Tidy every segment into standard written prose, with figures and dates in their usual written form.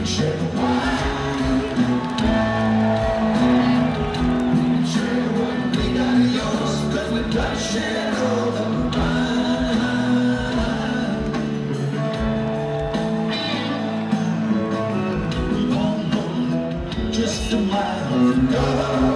share the wine. We can share what we got of yours, 'cause we got to share all the wine. We all know just a mile to go.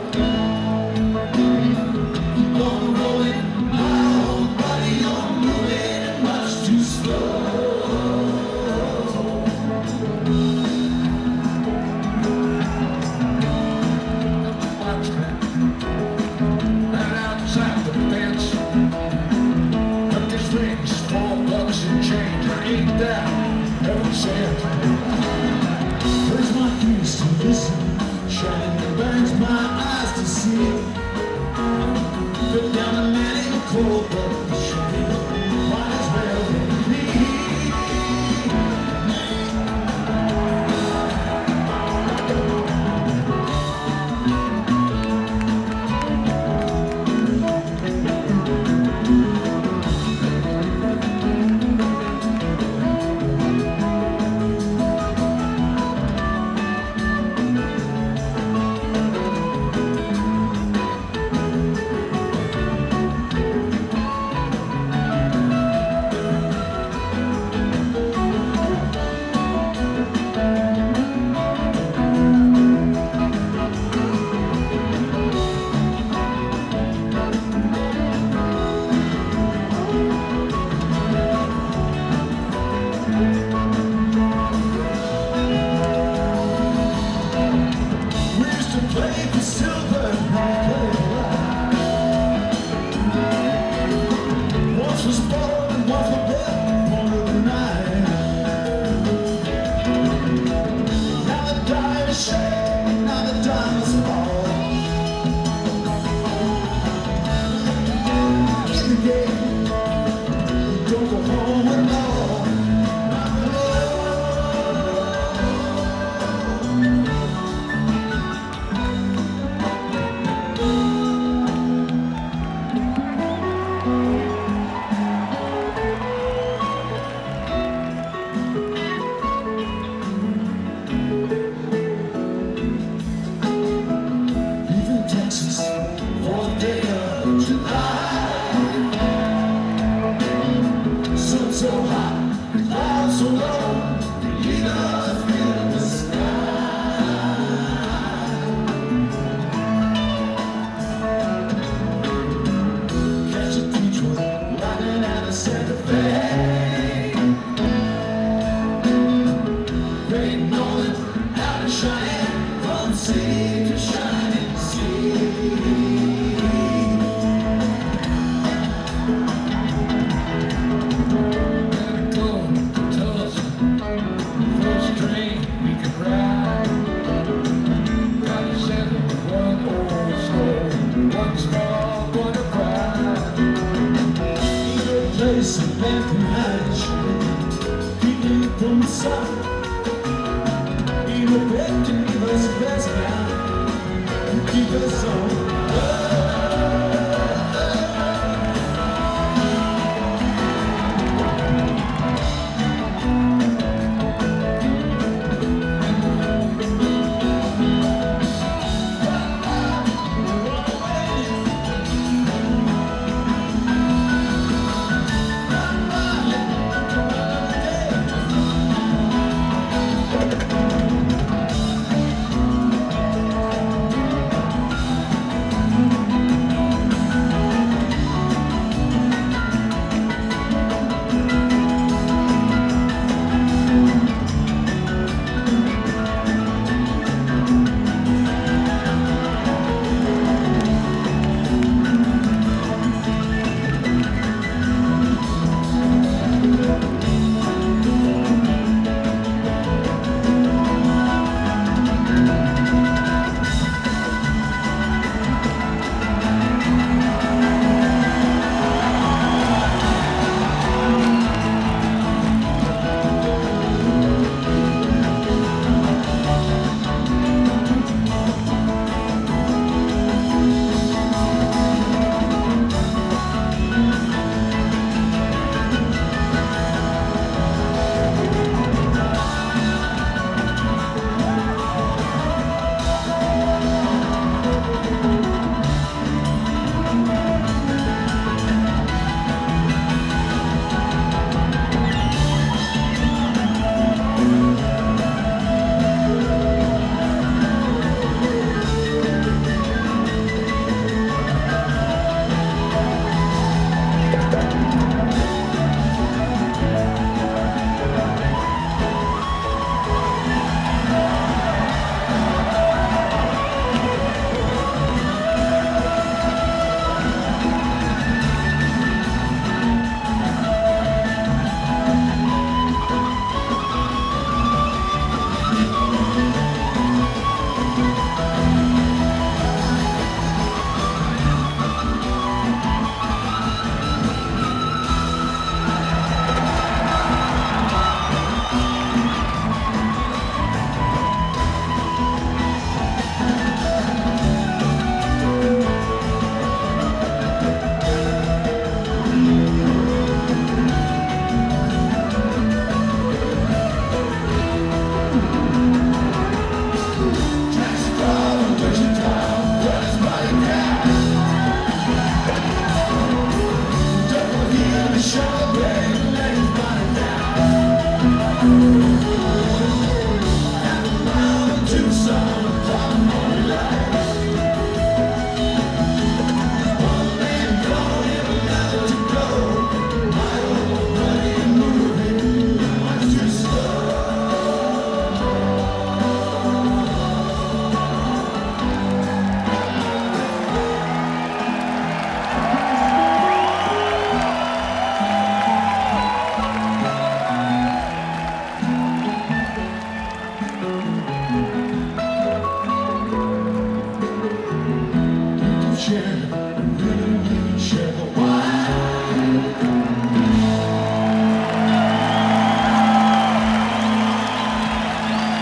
Where's my ears to listen? Shining burns my eyes to see. Put down a man in cold blood, shining. Might as well let me. So hot, clouds so low, you know feel the sky. Catch a Detroit riding out of Santa Fe, waiting on it, out and shining from sea to shining sea. Some empty nights, keeping from the sun. Even if it can give us a best now, keep us on.